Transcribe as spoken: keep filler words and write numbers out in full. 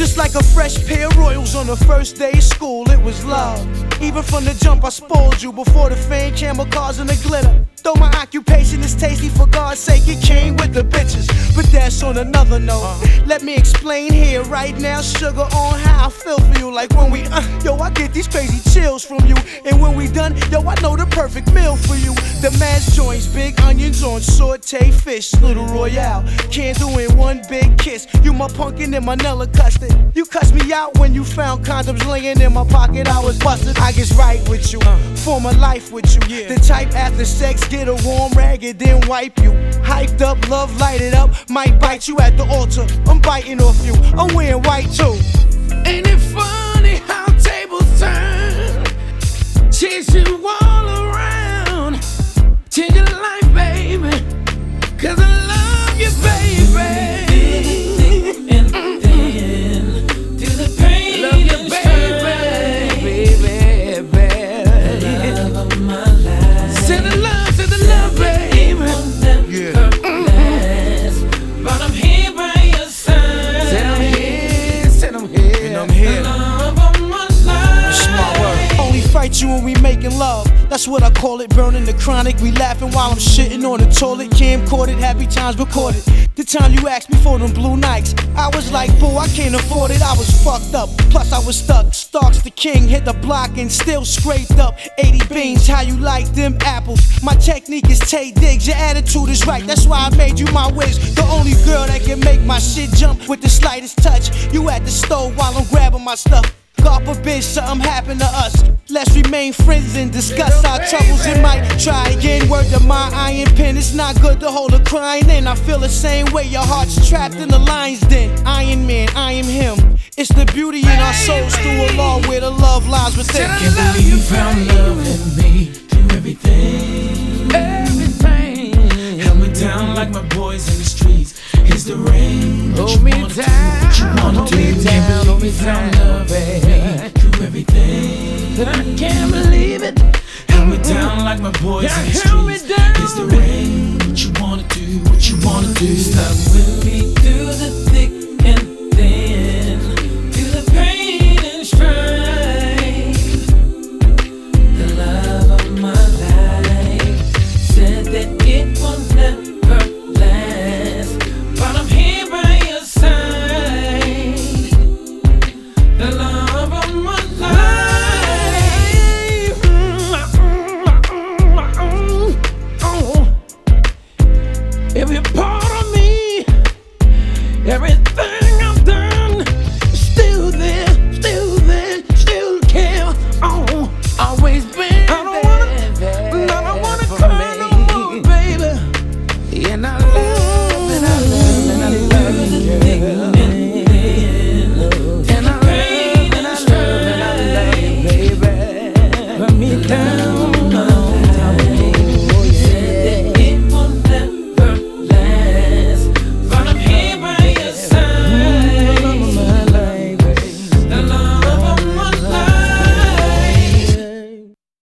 Just like a fresh pair of Royals on the first day of school, it was love. Even from the jump, I spoiled you before the fame, camel cars, and the glitter. Though my occupation is tasty, for God's sake, it came with the bitches. But that's on another note. Let me explain here right now, sugar, on how I feel for you. Like when we, uh, yo, I get these crazy chills from you. And when we done, yo, I know the perfect meal for you. The mash joints, big onions on saute fish, little royale. Can't do it one big kiss. You my pumpkin and my Nella custard. You cussed me out when you found condoms laying in my pocket. I was busted. I get right with you, form a life with you. The type after sex, get a warm rag and then wipe you. Hyped up, love lighted up, might bite you at the altar. I'm biting off you, I'm wearing white too. Ain't it funny how tables turn? Chasing you all around. Change your life, baby, 'cause I love you, baby. You when we making love, that's what I call it, burning the chronic. We laughing while I'm shitting on the toilet. Camcorded, happy times recorded. The time you asked me for them blue Nikes, I was like, boo, I can't afford it. I was fucked up, plus I was stuck. Starks the king, hit the block and still scraped up. eighty beans, how you like them apples? My technique is Tay Diggs, your attitude is right. That's why I made you my whiz. The only girl that can make my shit jump with the slightest touch. You at the stove while I'm grabbing my stuff. God forbid something happen to us. Let's remain friends and discuss our troubles and might try again. Word to my iron pen, it's not good to hold a crying in. I feel the same way, your heart's trapped in the lion's den. Iron Man, I am him. It's the beauty in our souls through a law where the love lies within. Can't believe you found love in me. Do everything, everything. Held me down like my boys in the streets. Here's the rain. Hold me down, hold me down, hold me down, love, baby. Do everything that I can't believe it. Held me down like my boys yeah, in the held me streets. down. Here's the rain. What you wanna do? What you wanna do? Stop with me through the thick and thin, through the pain and strife. The love of my life said that it will never last, but I'm here by your side. The love of my life. Every part of me, everything